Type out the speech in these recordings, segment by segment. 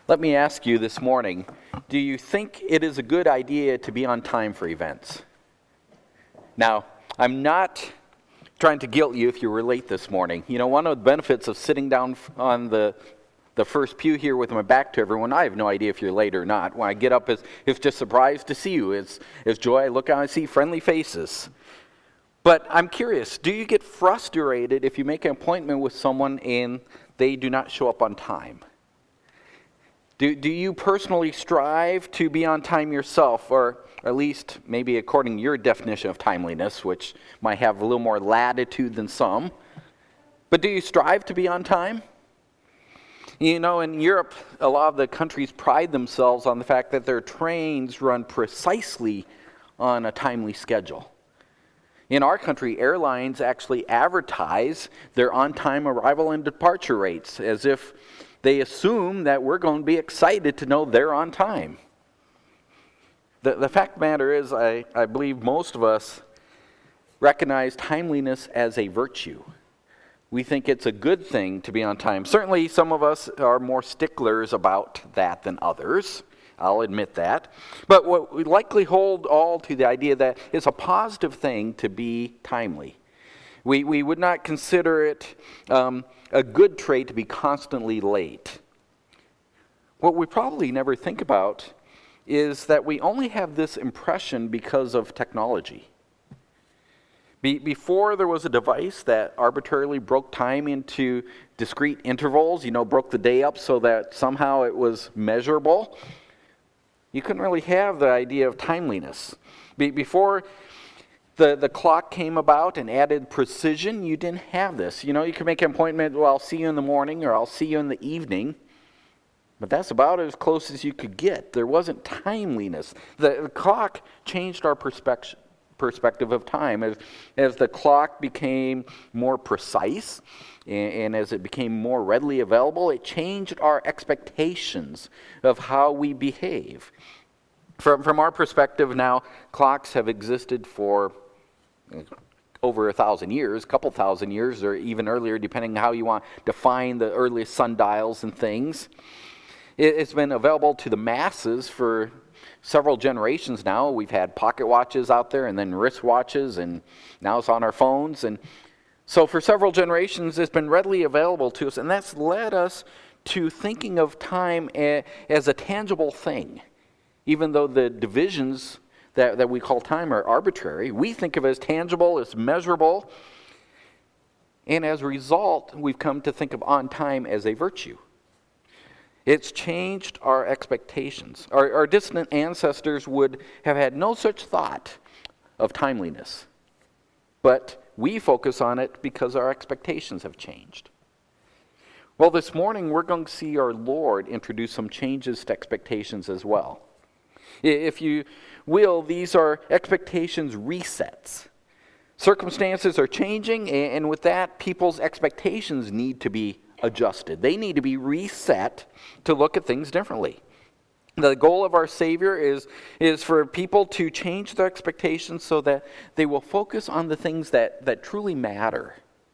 Let me ask you this morning, do you think it is a good idea to be on time for events? Now, I'm not trying to guilt you if you were late this morning. You know, one of the benefits of sitting down on the first pew here with my back to everyone, I have no idea if you're late or not. When I get up, it's just surprised to see you. It's joy. I look out and see friendly faces. But I'm curious, do you get frustrated if you make an appointment with someone and they do not show up on time? Do you personally strive to be on time yourself, or at least maybe according to your definition of timeliness, which might have a little more latitude than some, but do you strive to be on time? You know, in Europe, a lot of the countries pride themselves on the fact that their trains run precisely on a timely schedule. In our country, airlines actually advertise their on-time arrival and departure rates as if they assume that we're going to be excited to know they're on time. The fact of the matter is, I believe most of us recognize timeliness as a virtue. We think it's a good thing to be on time. Certainly, some of us are more sticklers about that than others. I'll admit that. But what we likely hold all to the idea that it's a positive thing to be timely. We would not consider it a good trait to be constantly late. What we probably never think about is that we only have this impression because of technology. Before there was a device that arbitrarily broke time into discrete intervals, broke the day up so that somehow it was measurable, you couldn't really have the idea of timeliness. Before the clock came about and added precision, you didn't have this. You could make an appointment, well, I'll see you in the morning or I'll see you in the evening. But that's about as close as you could get. There wasn't timeliness. The clock changed our perspective of time. As the clock became more precise and as it became more readily available, it changed our expectations of how we behave. From our perspective now, clocks have existed for over 1,000 years, a couple thousand years, or even earlier, depending on how you want to define the earliest sundials and things. It's been available to the masses for several generations now. We've had pocket watches out there and then wrist watches, and now it's on our phones. And so for several generations, it's been readily available to us, and that's led us to thinking of time as a tangible thing. Even though the divisions that we call time are arbitrary, we think of it as tangible, as measurable, and as a result, we've come to think of on time as a virtue. It's changed our expectations. Our distant ancestors would have had no such thought of timeliness, but we focus on it because our expectations have changed. Well, this morning we're going to see our Lord introduce some changes to expectations as well. If you will, these are expectations resets. Circumstances are changing, and with that, people's expectations need to be adjusted. They need to be reset to look at things differently. The goal of our Savior is for people to change their expectations so that they will focus on the things that truly matter.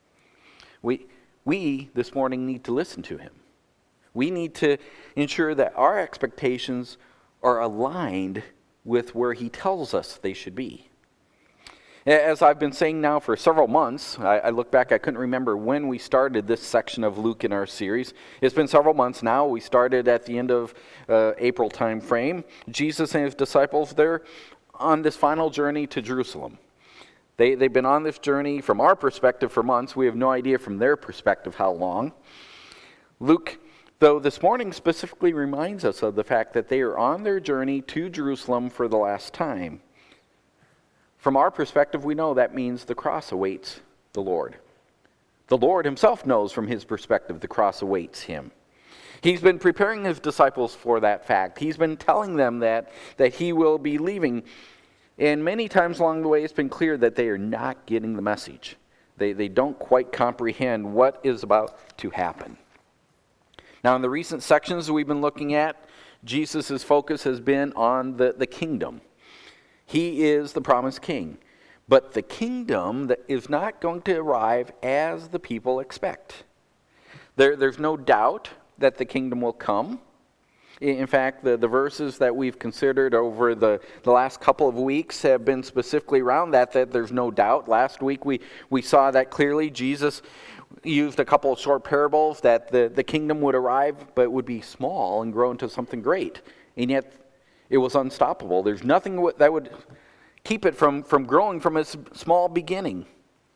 We this morning need to listen to Him. We need to ensure that our expectations are aligned with where He tells us they should be. As I've been saying now for several months, I look back, I couldn't remember when we started this section of Luke in our series. It's been several months now. We started at the end of April time frame. Jesus and His disciples, they're on this final journey to Jerusalem. They've been on this journey from our perspective for months. We have no idea from their perspective how long. Luke, though, this morning specifically reminds us of the fact that they are on their journey to Jerusalem for the last time. From our perspective, we know that means the cross awaits the Lord. The Lord Himself knows from His perspective the cross awaits Him. He's been preparing His disciples for that fact. He's been telling them that He will be leaving. And many times along the way, it's been clear that they are not getting the message. They don't quite comprehend what is about to happen. Now, in the recent sections we've been looking at, Jesus' focus has been on the kingdom. He is the promised king. But the kingdom that is not going to arrive as the people expect. There's no doubt that the kingdom will come. In fact, the verses that we've considered over the last couple of weeks have been specifically around that there's no doubt. Last week we saw that clearly. Jesus used a couple of short parables that the kingdom would arrive, but would be small and grow into something great. And yet it was unstoppable. There's nothing that would keep it from growing from its small beginning.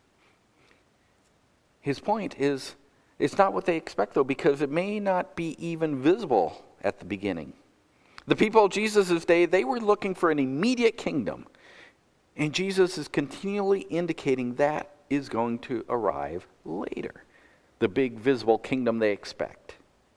His point is, it's not what they expect, though, because it may not be even visible at the beginning. The people of Jesus' day, they were looking for an immediate kingdom. And Jesus is continually indicating that is going to arrive later. The big visible kingdom they expect.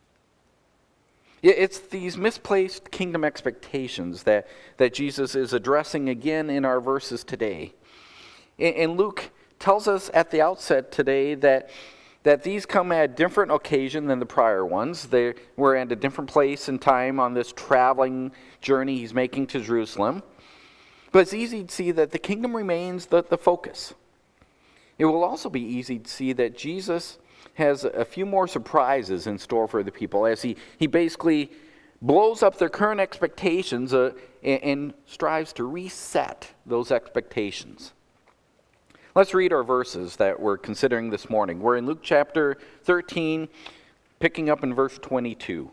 It's these misplaced kingdom expectations that Jesus is addressing again in our verses today. And Luke tells us at the outset today that these come at a different occasion than the prior ones. They were at a different place and time on this traveling journey he's making to Jerusalem. But it's easy to see that the kingdom remains the focus. It will also be easy to see that Jesus has a few more surprises in store for the people as he basically blows up their current expectations and strives to reset those expectations. Let's read our verses that we're considering this morning. We're in Luke chapter 13, picking up in verse 22.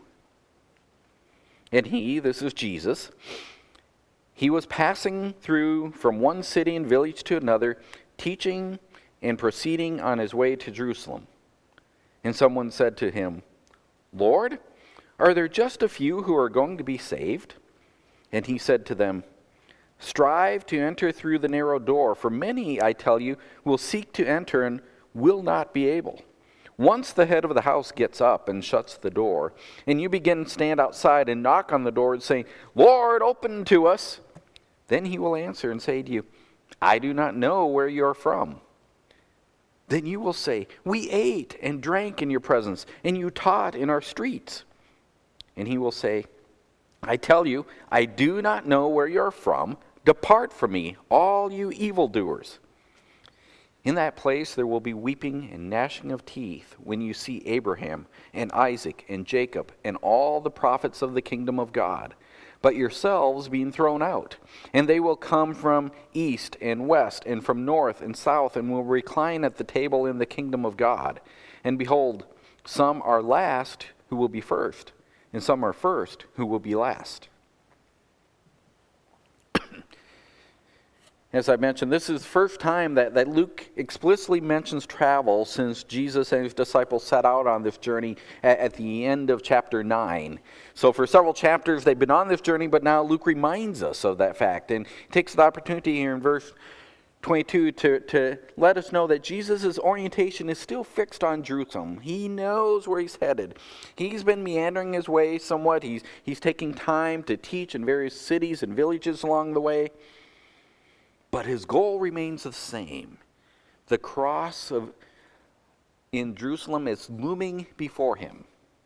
And he, this is Jesus, he was passing through from one city and village to another, teaching and proceeding on his way to Jerusalem. And someone said to him, "Lord, are there just a few who are going to be saved?" And he said to them, "Strive to enter through the narrow door, for many, I tell you, will seek to enter and will not be able. Once the head of the house gets up and shuts the door, and you begin to stand outside and knock on the door and say, 'Lord, open to us,' then he will answer and say to you, 'I do not know where you are from.' Then you will say, 'We ate and drank in your presence, and you taught in our streets.' And he will say, 'I tell you, I do not know where you are from. Depart from me, all you evildoers.' In that place there will be weeping and gnashing of teeth when you see Abraham and Isaac and Jacob and all the prophets of the kingdom of God, but yourselves being thrown out. And they will come from east and west and from north and south and will recline at the table in the kingdom of God. And behold, some are last who will be first, and some are first who will be last." As I mentioned, this is the first time that Luke explicitly mentions travel since Jesus and his disciples set out on this journey at the end of chapter 9. So for several chapters they've been on this journey, but now Luke reminds us of that fact and takes the opportunity here in verse 22 to let us know that Jesus' orientation is still fixed on Jerusalem. He knows where he's headed. He's been meandering his way somewhat. He's taking time to teach in various cities and villages along the way. But his goal remains the same. The cross in Jerusalem is looming before him.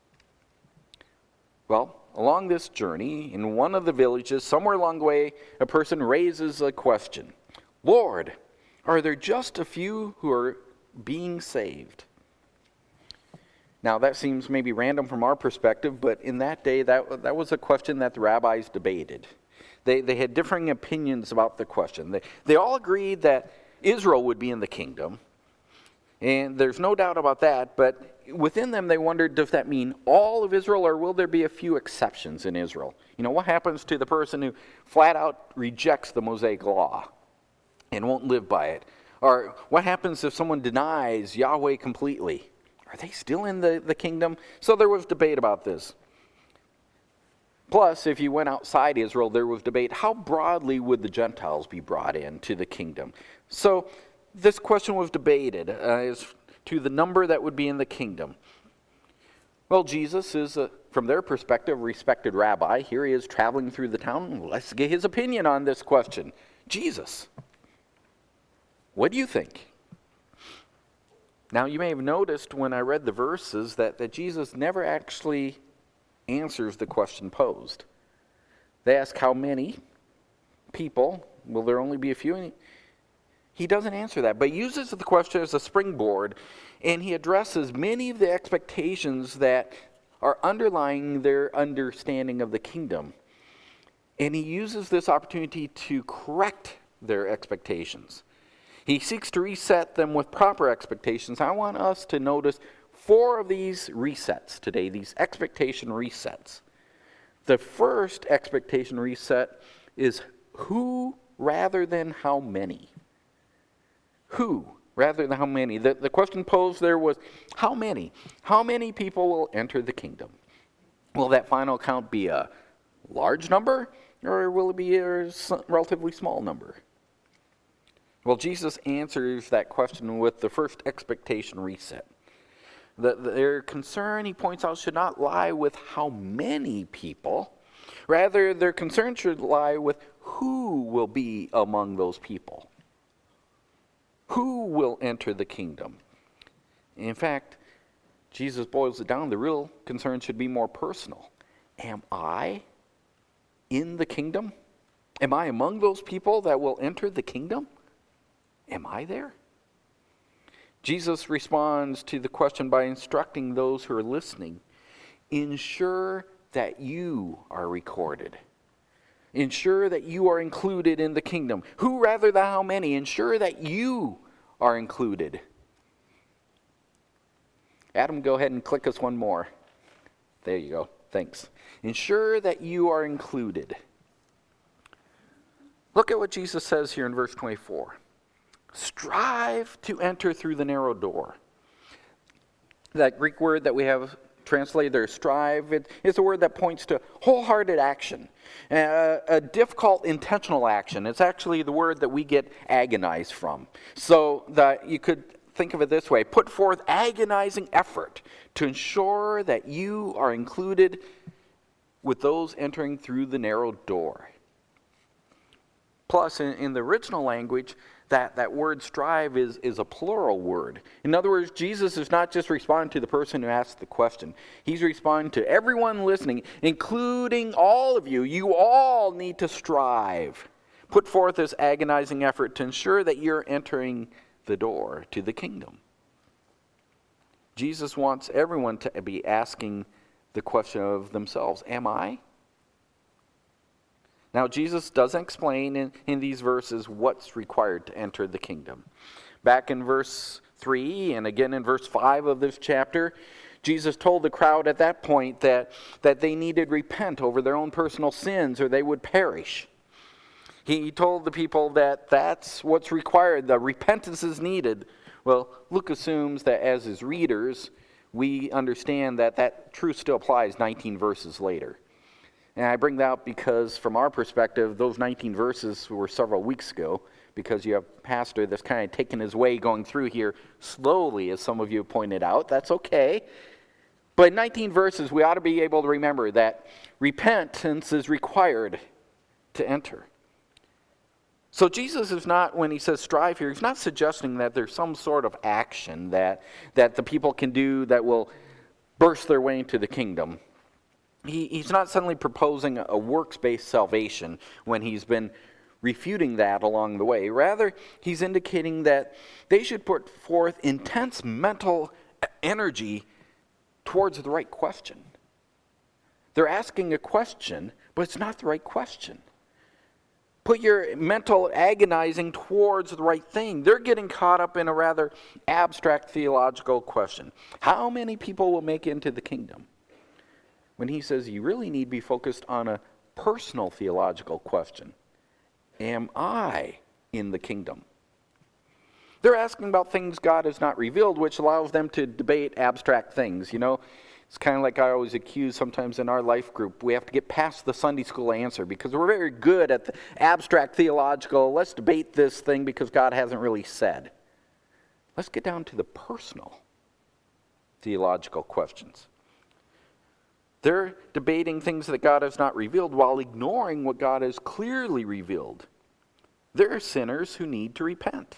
Well, along this journey, in one of the villages, somewhere along the way, a person raises a question. "Lord, are there just a few who are being saved?" Now, that seems maybe random from our perspective, but in that day, that was a question that the rabbis debated. They had differing opinions about the question. They all agreed that Israel would be in the kingdom, and there's no doubt about that, but within them they wondered, does that mean all of Israel, or will there be a few exceptions in Israel? You know, what happens to the person who flat out rejects the Mosaic law and won't live by it? Or what happens if someone denies Yahweh completely? Are they still in the kingdom? So there was debate about this. Plus, if you went outside Israel, there was debate, how broadly would the Gentiles be brought into the kingdom? So this question was debated as to the number that would be in the kingdom. Well, Jesus is, from their perspective, a respected rabbi. Here he is traveling through the town. Let's get his opinion on this question. Jesus, what do you think? Now, you may have noticed when I read the verses that Jesus never actually answers the question posed. They ask how many people, will there only be a few? He doesn't answer that, but uses the question as a springboard, and he addresses many of the expectations that are underlying their understanding of the kingdom. And he uses this opportunity to correct their expectations. He seeks to reset them with proper expectations. I want us to notice 4 of these resets today, these expectation resets. The first expectation reset is who rather than how many. Who rather than how many. The question posed there was how many? How many people will enter the kingdom? Will that final count be a large number, or will it be a relatively small number? Well, Jesus answers that question with the first expectation reset. Their concern, he points out, should not lie with how many people. Rather, their concern should lie with who will be among those people. Who will enter the kingdom? In fact, Jesus boils it down. The real concern should be more personal. Am I in the kingdom? Am I among those people that will enter the kingdom? Am I there? Jesus responds to the question by instructing those who are listening, ensure that you are recorded. Ensure that you are included in the kingdom. Who rather than how many? Ensure that you are included. Adam, go ahead and click us one more. There you go. Thanks. Ensure that you are included. Look at what Jesus says here in verse 24. Strive to enter through the narrow door. That Greek word that we have translated there, strive, it's a word that points to wholehearted action, a difficult intentional action. It's actually the word that we get agonize from. So that you could think of it this way: put forth agonizing effort to ensure that you are included with those entering through the narrow door. Plus, in the original language, that word strive is a plural word. In other words, Jesus is not just responding to the person who asked the question. He's responding to everyone listening, including all of you. You all need to strive. Put forth this agonizing effort to ensure that you're entering the door to the kingdom. Jesus wants everyone to be asking the question of themselves, am I? Now, Jesus doesn't explain in these verses what's required to enter the kingdom. Back in verse 3 and again in verse 5 of this chapter, Jesus told the crowd at that point that they needed to repent over their own personal sins or they would perish. He told the people that that's what's required, the repentance is needed. Well, Luke assumes that as his readers, we understand that truth still applies 19 verses later. And I bring that up because from our perspective, those 19 verses were several weeks ago, because you have a pastor that's kind of taking his way going through here slowly, as some of you have pointed out. That's okay. But in 19 verses, we ought to be able to remember that repentance is required to enter. So Jesus is not, when he says strive here, he's not suggesting that there's some sort of action that the people can do that will burst their way into the kingdom. He's not suddenly proposing a works-based salvation when he's been refuting that along the way. Rather, he's indicating that they should put forth intense mental energy towards the right question. They're asking a question, but it's not the right question. Put your mental agonizing towards the right thing. They're getting caught up in a rather abstract theological question. How many people will make it into the kingdom? When he says you really need to be focused on a personal theological question. Am I in the kingdom? They're asking about things God has not revealed, which allows them to debate abstract things. You know, it's kind of like I always accuse sometimes in our life group. We have to get past the Sunday school answer because we're very good at the abstract theological. Let's debate this thing because God hasn't really said. Let's get down to the personal theological questions. They're debating things that God has not revealed while ignoring what God has clearly revealed. They're sinners who need to repent.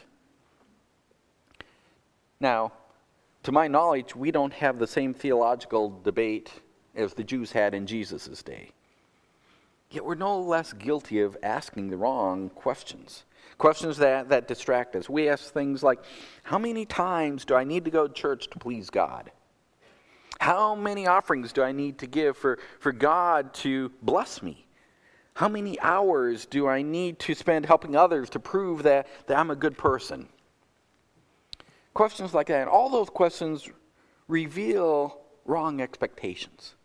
Now, to my knowledge, we don't have the same theological debate as the Jews had in Jesus' day. Yet we're no less guilty of asking the wrong questions. Questions that distract us. We ask things like, how many times do I need to go to church to please God? How many offerings do I need to give for God to bless me? How many hours do I need to spend helping others to prove that I'm a good person? Questions like that. All those questions reveal wrong expectations.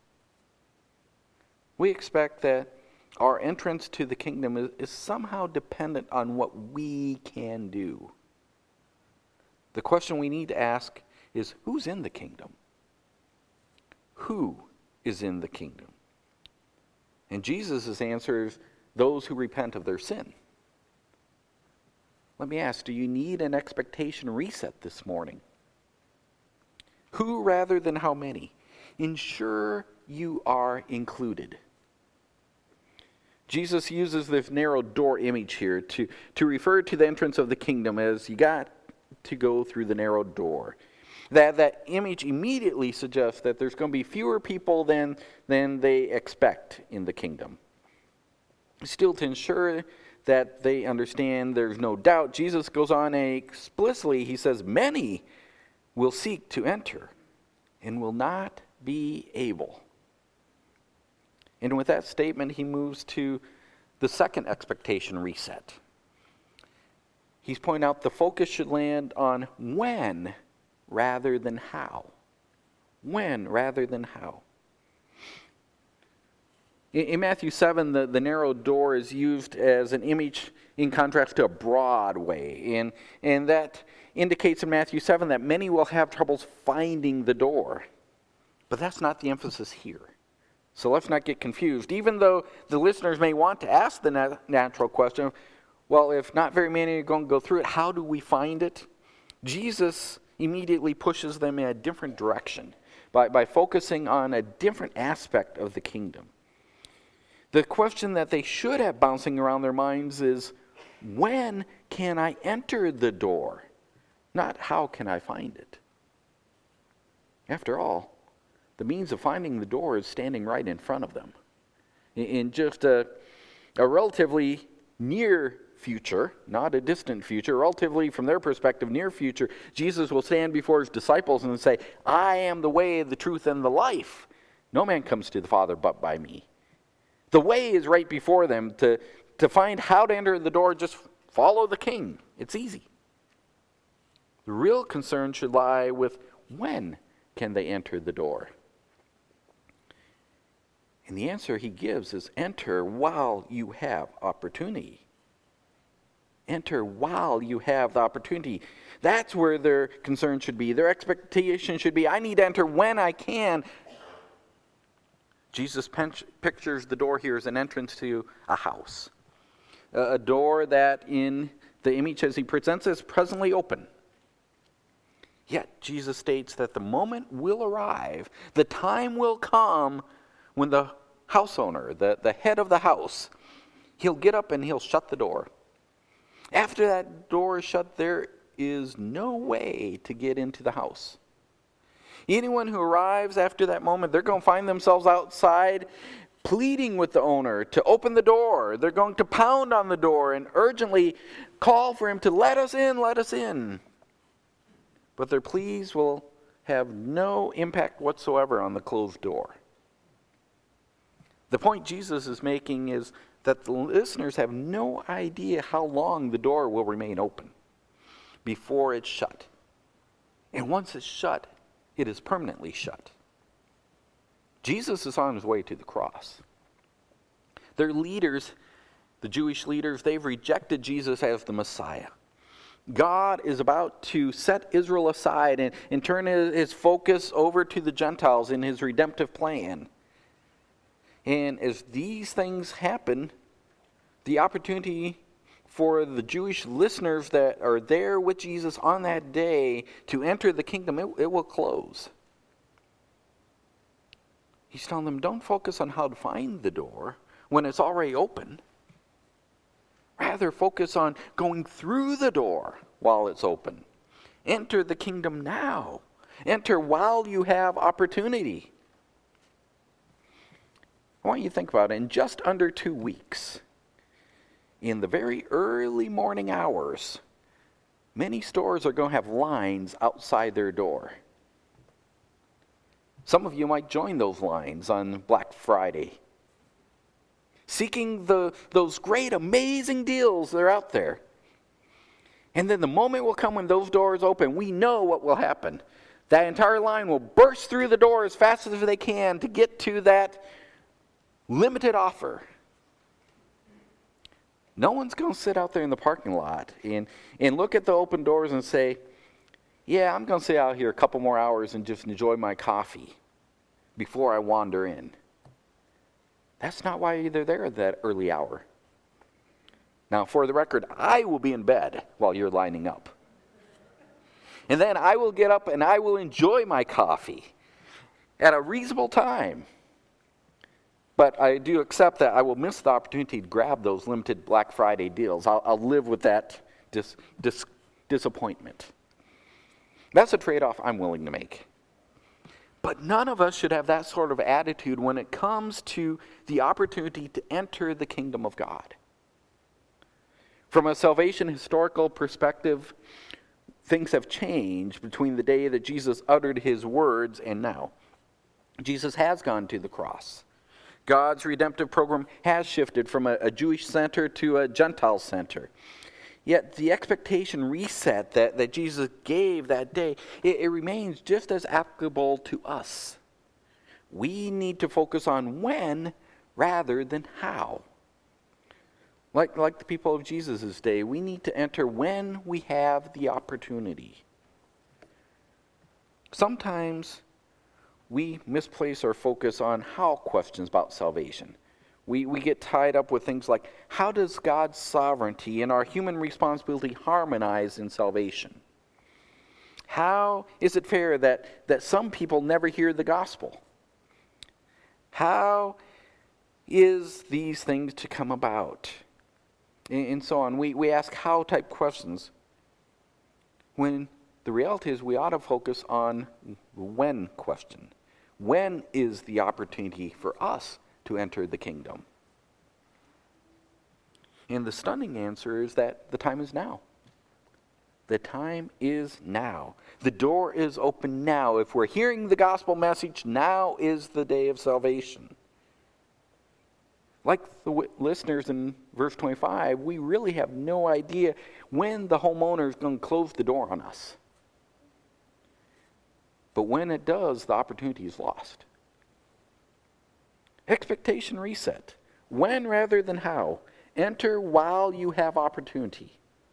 We expect that our entrance to the kingdom is somehow dependent on what we can do. The question we need to ask is, who's in the kingdom? Who is in the kingdom? And Jesus' answer is those who repent of their sin. Let me ask, do you need an expectation reset this morning? Who rather than how many? Ensure you are included. Jesus uses this narrow door image here to refer to the entrance of the kingdom as you got to go through the narrow door. That image immediately suggests that there's going to be fewer people than they expect in the kingdom. Still, to ensure that they understand there's no doubt, Jesus goes on explicitly, he says, many will seek to enter and will not be able. And with that statement, he moves to the second expectation reset. He's pointing out the focus should land on when rather than how. When rather than how. In Matthew 7, the narrow door is used as an image in contrast to a broad way. And that indicates in Matthew 7 that many will have troubles finding the door. But that's not the emphasis here. So let's not get confused. Even though the listeners may want to ask the natural question, well, if not very many are going to go through it, how do we find it? Jesus immediately pushes them in a different direction by focusing on a different aspect of the kingdom. The question that they should have bouncing around their minds is, when can I enter the door? Not how can I find it? After all, the means of finding the door is standing right in front of them. In just a relatively near future, not a distant future, relatively from their perspective, near future, Jesus will stand before his disciples and say, I am the way, the truth, and the life. No man comes to the Father but by me. The way is right before them. To find how to enter the door, just follow the king. It's easy. The real concern should lie with when can they enter the door? And the answer he gives is enter while you have opportunity. Enter while you have the opportunity. That's where their concern should be. Their expectation should be, I need to enter when I can. Jesus pictures the door here as an entrance to a house. A door that in the image as he presents is presently open. Yet Jesus states that the moment will arrive, the time will come when the house owner, the head of the house, he'll get up and he'll shut the door. After that door is shut, there is no way to get into the house. Anyone who arrives after that moment, they're going to find themselves outside pleading with the owner to open the door. They're going to pound on the door and urgently call for him to let us in, let us in. But their pleas will have no impact whatsoever on the closed door. The point Jesus is making is that the listeners have no idea how long the door will remain open before it's shut. And once it's shut, it is permanently shut. Jesus is on his way to the cross. Their leaders, the Jewish leaders, they've rejected Jesus as the Messiah. God is about to set Israel aside and turn his focus over to the Gentiles in his redemptive plan. And as these things happen, the opportunity for the Jewish listeners that are there with Jesus on that day to enter the kingdom, it will close. He's telling them, don't focus on how to find the door when it's already open. Rather, focus on going through the door while it's open. Enter the kingdom now. Enter while you have opportunity. I want you to think about it. In just under 2 weeks, in the very early morning hours, many stores are going to have lines outside their door. Some of you might join those lines on Black Friday, seeking those great, amazing deals that are out there. And then the moment will come when those doors open, we know what will happen. That entire line will burst through the door as fast as they can to get to that limited offer. No one's going to sit out there in the parking lot and look at the open doors and say, yeah, I'm going to sit out here a couple more hours and just enjoy my coffee before I wander in. That's not why they're there at that early hour. Now, for the record, I will be in bed while you're lining up. And then I will get up and I will enjoy my coffee at a reasonable time. But I do accept that I will miss the opportunity to grab those limited Black Friday deals. I'll live with that disappointment. That's a trade-off I'm willing to make. But none of us should have that sort of attitude when it comes to the opportunity to enter the kingdom of God. From a salvation historical perspective, things have changed between the day that Jesus uttered his words and now. Jesus has gone to the cross. God's redemptive program has shifted from a Jewish center to a Gentile center. Yet the expectation reset that Jesus gave that day, it remains just as applicable to us. We need to focus on when rather than how. Like the people of Jesus' day, we need to enter when we have the opportunity. Sometimes we misplace our focus on how questions about salvation. We get tied up with things like, how does God's sovereignty and our human responsibility harmonize in salvation? How is it fair that some people never hear the gospel? How is these things to come about? And so on. We ask how type questions when the reality is we ought to focus on the when question. When is the opportunity for us to enter the kingdom? And the stunning answer is that the time is now. The time is now. The door is open now. If we're hearing the gospel message, now is the day of salvation. Like the listeners in verse 25, we really have no idea when the homeowner is going to close the door on us. But when it does, the opportunity is lost. Expectation reset. When rather than how. Enter while you have opportunity.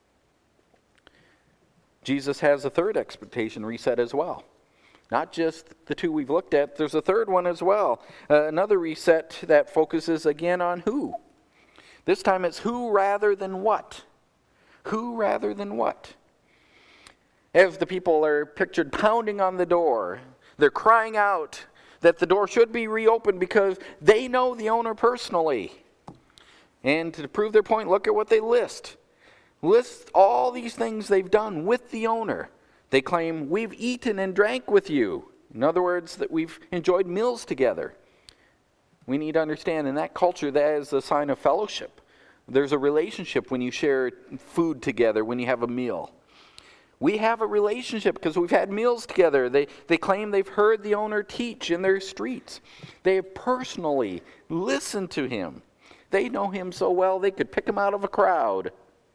Jesus has a third expectation reset as well. Not just the two we've looked at, there's a third one as well. Another reset that focuses again on who. This time it's who rather than what. Who rather than what. As the people are pictured pounding on the door, they're crying out that the door should be reopened because they know the owner personally. And to prove their point, look at what they list. List all these things they've done with the owner. They claim, we've eaten and drank with you. In other words, that we've enjoyed meals together. We need to understand in that culture, that is a sign of fellowship. There's a relationship when you share food together, when you have a meal. We have a relationship because we've had meals together. They claim they've heard the owner teach in their streets. They have personally listened to him. They know him so well they could pick him out of a crowd.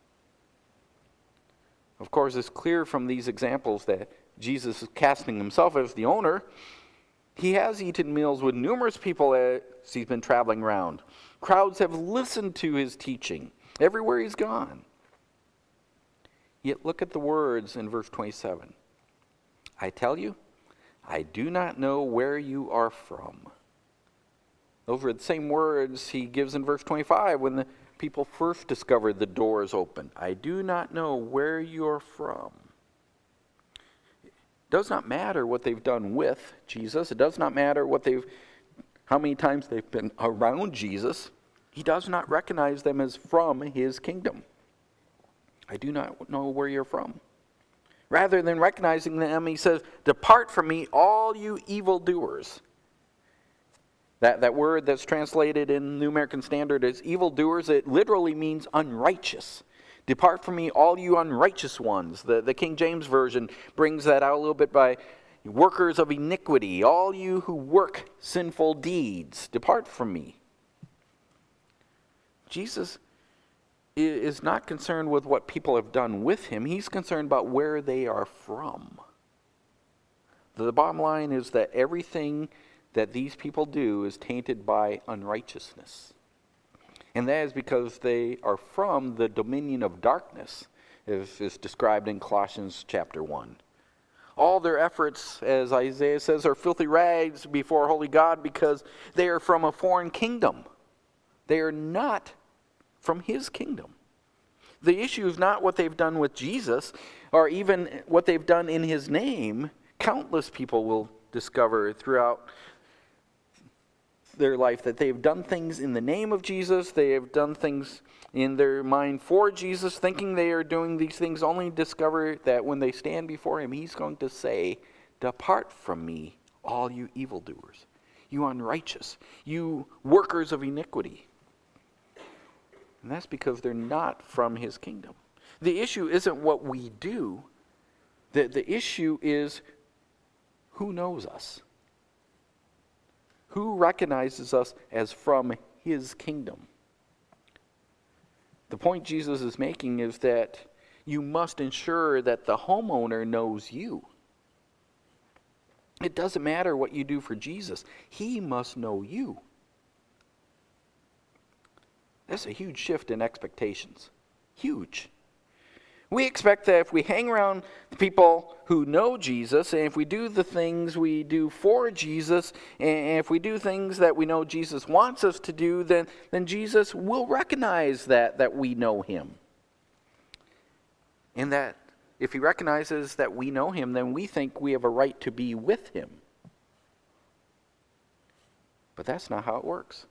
Of course, it's clear from these examples that Jesus is casting himself as the owner. He has eaten meals with numerous people as he's been traveling around. Crowds have listened to his teaching everywhere he's gone. Yet look at the words in verse 27. I tell you, I do not know where you are from. Those are the same words he gives in verse 25 when the people first discovered the doors open. I do not know where you're from. It does not matter what they've done with Jesus. It does not matter how many times they've been around Jesus. He does not recognize them as from his kingdom. I do not know where you're from. Rather than recognizing them, he says, depart from me, all you evildoers. That word that's translated in New American Standard as evildoers, it literally means unrighteous. Depart from me, all you unrighteous ones. The King James Version brings that out a little bit by workers of iniquity, all you who work sinful deeds, depart from me. Jesus is not concerned with what people have done with him. He's concerned about where they are from. The bottom line is that everything that these people do is tainted by unrighteousness. And that is because they are from the dominion of darkness, as is described in Colossians chapter 1. All their efforts, as Isaiah says, are filthy rags before holy God because they are from a foreign kingdom. They are not from his kingdom. The issue is not what they've done with Jesus or even what they've done in his name. Countless people will discover throughout their life that they've done things in the name of Jesus. They have done things in their mind for Jesus, thinking they are doing these things, only discover that when they stand before him, he's going to say, "Depart from me, all you evildoers, you unrighteous, you workers of iniquity." And that's because they're not from his kingdom. The issue isn't what we do. The issue is who knows us? Who recognizes us as from his kingdom? The point Jesus is making is that you must ensure that the homeowner knows you. It doesn't matter what you do for Jesus. He must know you. That's a huge shift in expectations. Huge. We expect that if we hang around the people who know Jesus, and if we do the things we do for Jesus, and if we do things that we know Jesus wants us to do, then Jesus will recognize that we know him. And that if he recognizes that we know him, then we think we have a right to be with him. But that's not how it works.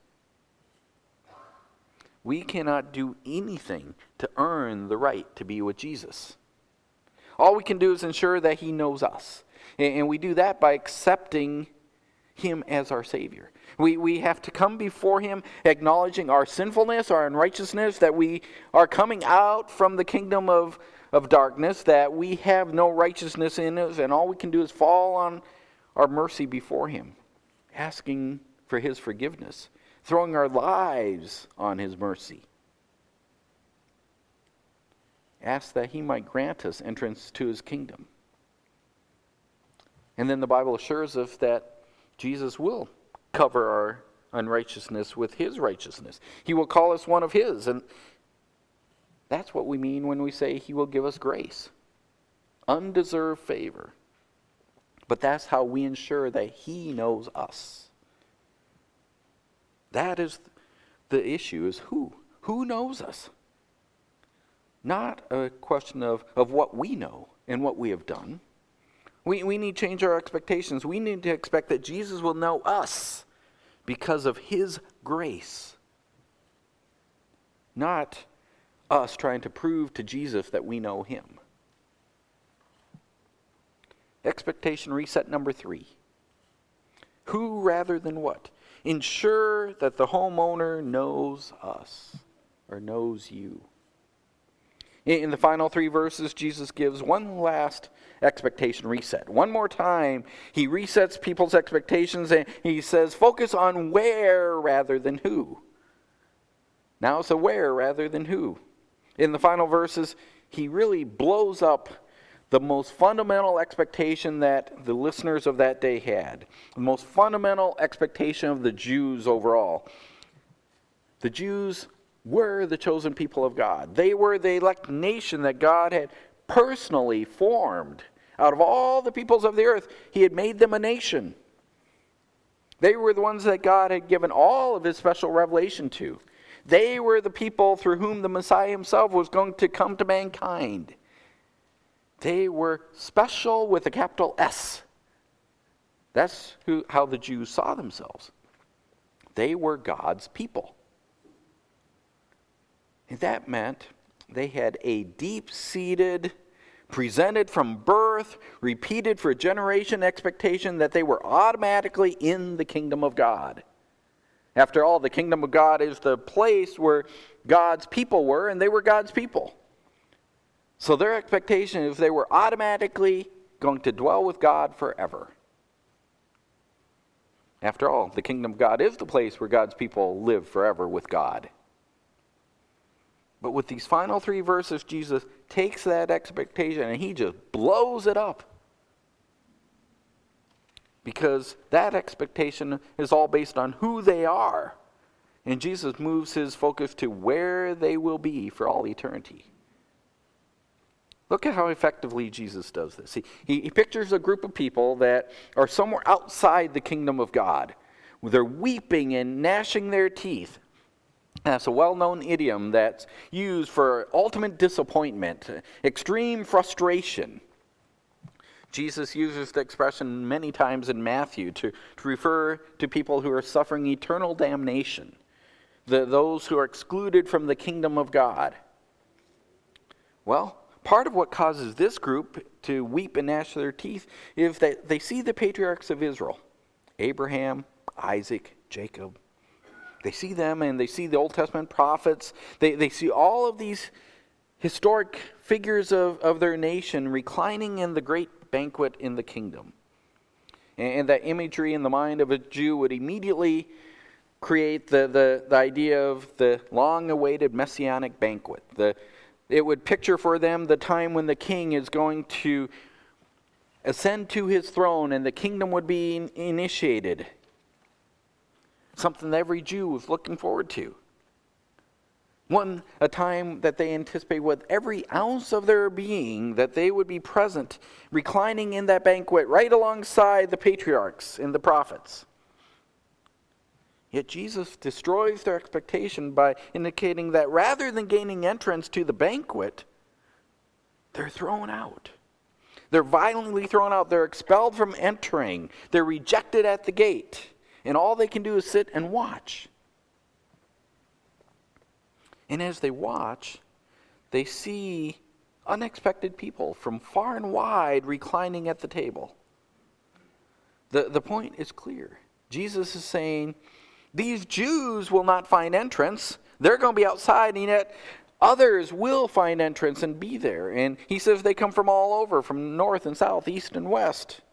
We cannot do anything to earn the right to be with Jesus. All we can do is ensure that he knows us. And we do that by accepting him as our Savior. We have to come before him acknowledging our sinfulness, our unrighteousness, that we are coming out from the kingdom of darkness, that we have no righteousness in us, and all we can do is fall on our mercy before him, asking for his forgiveness, throwing our lives on his mercy. Ask that he might grant us entrance to his kingdom. And then the Bible assures us that Jesus will cover our unrighteousness with his righteousness. He will call us one of his. And that's what we mean when we say he will give us grace. Undeserved favor. But that's how we ensure that he knows us. That is the issue, is who? Who knows us? Not a question of what we know and what we have done. We need to change our expectations. We need to expect that Jesus will know us because of his grace. Not us trying to prove to Jesus that we know him. Expectation reset number 3. Who rather than what? Ensure that the homeowner knows us or knows you. In the final 3 verses, Jesus gives one last expectation reset. One more time, he resets people's expectations and he says, focus on where rather than who. Now it's a where rather than who. In the final verses, he really blows up the most fundamental expectation that the listeners of that day had. The most fundamental expectation of the Jews overall. The Jews were the chosen people of God. They were the elect nation that God had personally formed. Out of all the peoples of the earth, he had made them a nation. They were the ones that God had given all of his special revelation to. They were the people through whom the Messiah himself was going to come to mankind. They were special with a capital S. That's how the Jews saw themselves. They were God's people. And that meant they had a deep-seated, presented from birth, repeated for a generation expectation that they were automatically in the kingdom of God. After all, the kingdom of God is the place where God's people were, and they were God's people. So their expectation is they were automatically going to dwell with God forever. After all, the kingdom of God is the place where God's people live forever with God. But with these final 3 verses, Jesus takes that expectation and he just blows it up. Because that expectation is all based on who they are. And Jesus moves his focus to where they will be for all eternity. Look at how effectively Jesus does this. He pictures a group of people that are somewhere outside the kingdom of God. They're weeping and gnashing their teeth. That's a well-known idiom that's used for ultimate disappointment, extreme frustration. Jesus uses the expression many times in Matthew to refer to people who are suffering eternal damnation, those who are excluded from the kingdom of God. Well, part of what causes this group to weep and gnash their teeth is that they see the patriarchs of Israel, Abraham, Isaac, Jacob. They see them and they see the Old Testament prophets. They see all of these historic figures of their nation reclining in the great banquet in the kingdom. And that imagery in the mind of a Jew would immediately create the idea of the long-awaited messianic banquet. It would picture for them the time when the king is going to ascend to his throne and the kingdom would be initiated. Something that every Jew was looking forward to. A time that they anticipate with every ounce of their being that they would be present, reclining in that banquet right alongside the patriarchs and the prophets. Yet Jesus destroys their expectation by indicating that rather than gaining entrance to the banquet, they're thrown out. They're violently thrown out. They're expelled from entering. They're rejected at the gate. And all they can do is sit and watch. And as they watch, they see unexpected people from far and wide reclining at the table. The point is clear. Jesus is saying, these Jews will not find entrance. They're going to be outside, and yet others will find entrance and be there. And he says they come from all over, from north and south, east and west.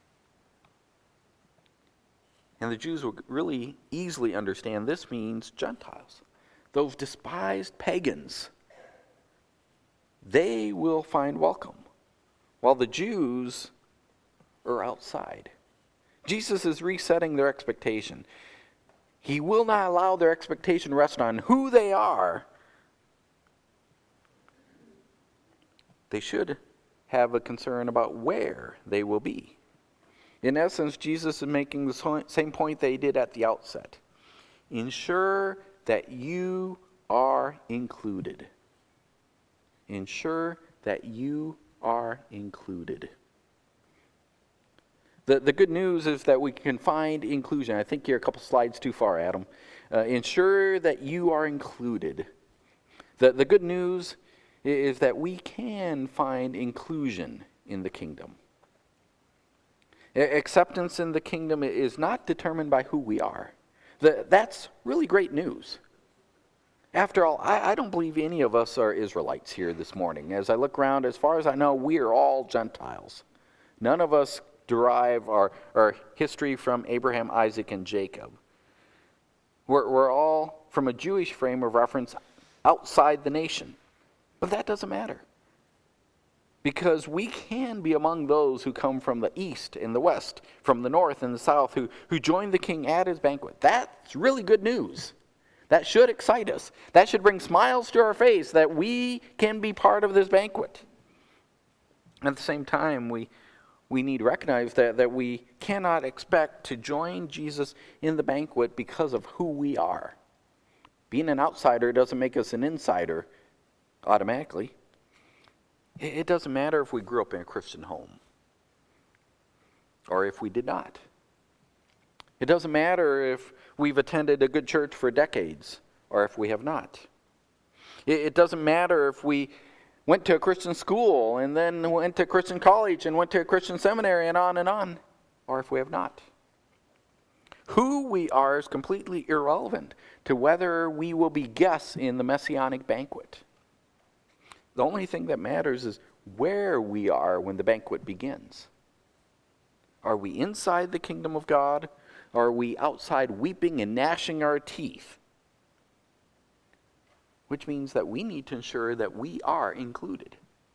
And the Jews will really easily understand this means Gentiles. Those despised pagans, they will find welcome, while the Jews are outside. Jesus is resetting their expectation. He will not allow their expectation to rest on who they are. They should have a concern about where they will be. In essence, Jesus is making the same point that he did at the outset. Ensure that you are included. Ensure that you are included. The good news is that we can find inclusion. I think you're a couple slides too far, Adam. Ensure that you are included. The good news is that we can find inclusion in the kingdom. Acceptance in the kingdom is not determined by who we are. That's really great news. After all, I don't believe any of us are Israelites here this morning. As I look around, as far as I know, we are all Gentiles. None of us derive our history from Abraham, Isaac, and Jacob. We're all from a Jewish frame of reference outside the nation. But that doesn't matter. Because we can be among those who come from the east and the west, from the north and the south, who join the king at his banquet. That's really good news. That should excite us. That should bring smiles to our face that we can be part of this banquet. At the same time, we need to recognize that we cannot expect to join Jesus in the banquet because of who we are. Being an outsider doesn't make us an insider automatically. It doesn't matter if we grew up in a Christian home or if we did not. It doesn't matter if we've attended a good church for decades or if we have not. It doesn't matter if we went to a Christian school and then went to a Christian college and went to a Christian seminary and on, or if we have not. Who we are is completely irrelevant to whether we will be guests in the messianic banquet. The only thing that matters is where we are when the banquet begins. Are we inside the kingdom of God? Or are we outside weeping and gnashing our teeth? Which means that we need to ensure that we are included.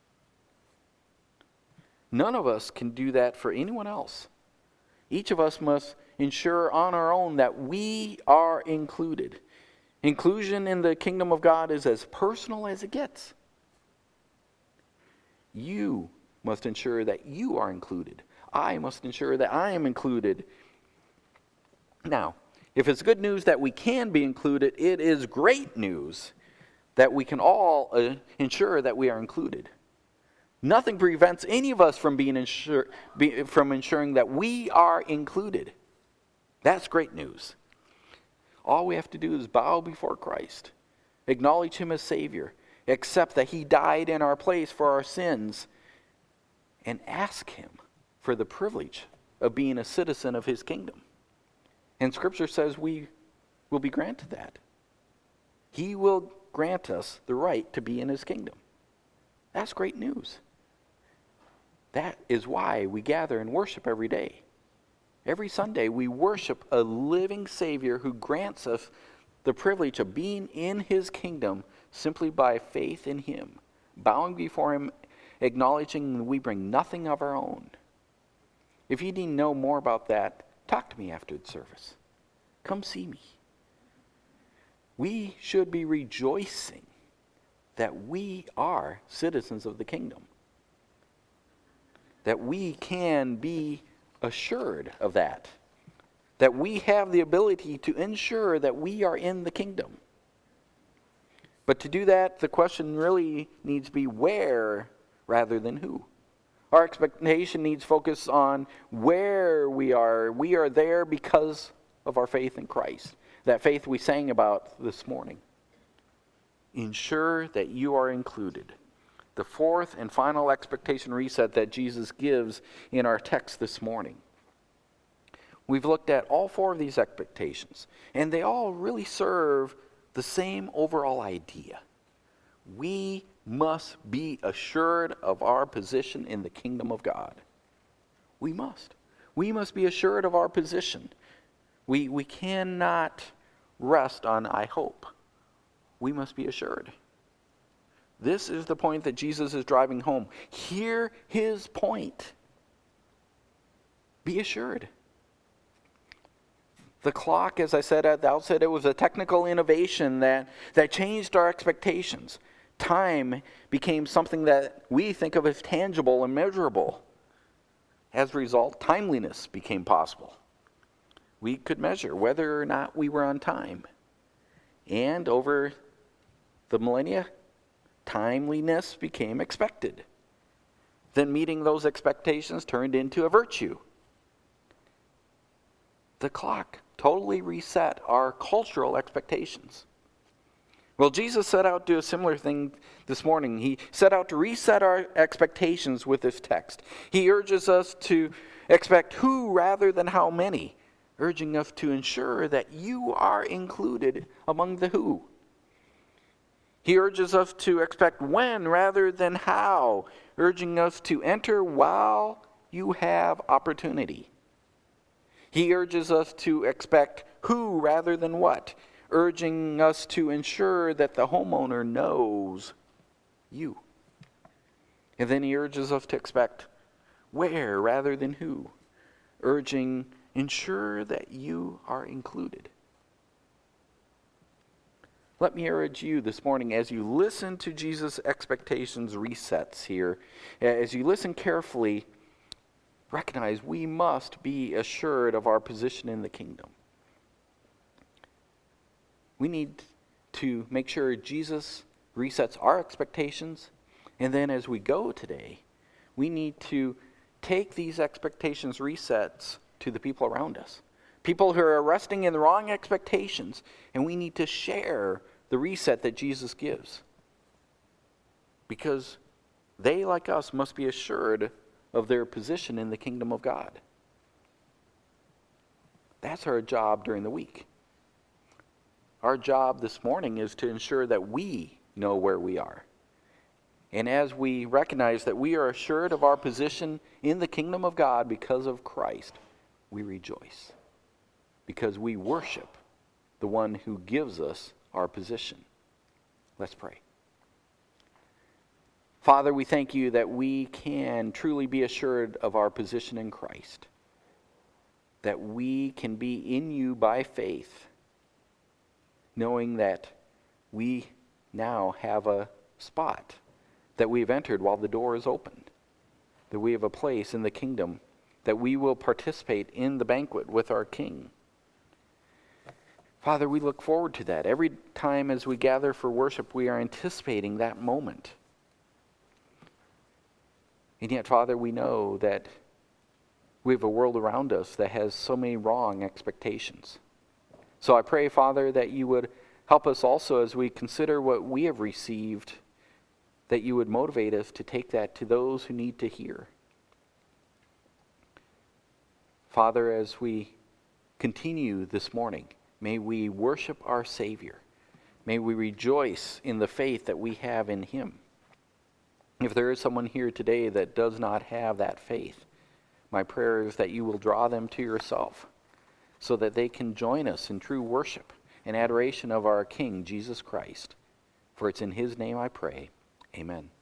None of us can do that for anyone else. Each of us must ensure on our own that we are included. Inclusion in the kingdom of God is as personal as it gets. You must ensure that you are included. I must ensure that I am included. Now, if it's good news that we can be included, it is great news that we can all ensure that we are included. Nothing prevents any of us from from ensuring that we are included. That's great news. All we have to do is bow before Christ, acknowledge Him as Savior, accept that He died in our place for our sins, and ask Him for the privilege of being a citizen of His kingdom. And Scripture says we will be granted that. He will grant us the right to be in His kingdom. That's great news. That is why we gather and worship every day. Every Sunday we worship a living Savior who grants us the privilege of being in His kingdom simply by faith in Him, bowing before Him, acknowledging we bring nothing of our own. If you need to know more about that, talk to me after the service. Come see me. We should be rejoicing that we are citizens of the kingdom. That we can be assured of that. That we have the ability to ensure that we are in the kingdom. But to do that, the question really needs to be where rather than who. Our expectation needs focus on where we are. We are there because of our faith in Christ. That faith we sang about this morning. Ensure that you are included. The fourth and final expectation reset that Jesus gives in our text this morning. We've looked at all four of these expectations, and they all really serve the same overall idea. We must be assured of our position in the kingdom of God. We must. We must be assured of our position. We cannot rest on I hope. We must be assured. This is the point that Jesus is driving home. Hear His point. Be assured. The clock, as I said at the outset, it was a technical innovation that changed our expectations. Time became something that we think of as tangible and measurable. As a result, timeliness became possible. We could measure whether or not we were on time. And over the millennia, timeliness became expected. Then meeting those expectations turned into a virtue. The clock totally reset our cultural expectations. Well, Jesus set out to do a similar thing this morning. He set out to reset our expectations with this text. He urges us to expect who rather than how many, urging us to ensure that you are included among the who. He urges us to expect when rather than how, urging us to enter while you have opportunity. He urges us to expect who rather than what, urging us to ensure that the homeowner knows you. And then he urges us to expect where rather than who, urging ensure that you are included. Let me urge you this morning as you listen to Jesus' expectations resets here, as you listen carefully, recognize we must be assured of our position in the kingdom. We need to make sure Jesus resets our expectations, and then as we go today, we need to take these expectations resets to the people around us. People who are resting in the wrong expectations, and we need to share the reset that Jesus gives. Because they, like us, must be assured of their position in the kingdom of God. That's our job during the week. Our job this morning is to ensure that we know where we are. And as we recognize that we are assured of our position in the kingdom of God because of Christ, we rejoice because we worship the one who gives us our position. Let's pray. Father, we thank you that we can truly be assured of our position in Christ, that we can be in you by faith, knowing that we now have a spot that we've entered while the door is opened, that we have a place in the kingdom, that we will participate in the banquet with our King. Father, we look forward to that. Every time as we gather for worship, we are anticipating that moment. And yet, Father, we know that we have a world around us that has so many wrong expectations. So I pray, Father, that you would help us also as we consider what we have received, that you would motivate us to take that to those who need to hear. Father, as we continue this morning, may we worship our Savior. May we rejoice in the faith that we have in him. If there is someone here today that does not have that faith, my prayer is that you will draw them to yourself so that they can join us in true worship and adoration of our King, Jesus Christ. For it's in his name I pray. Amen.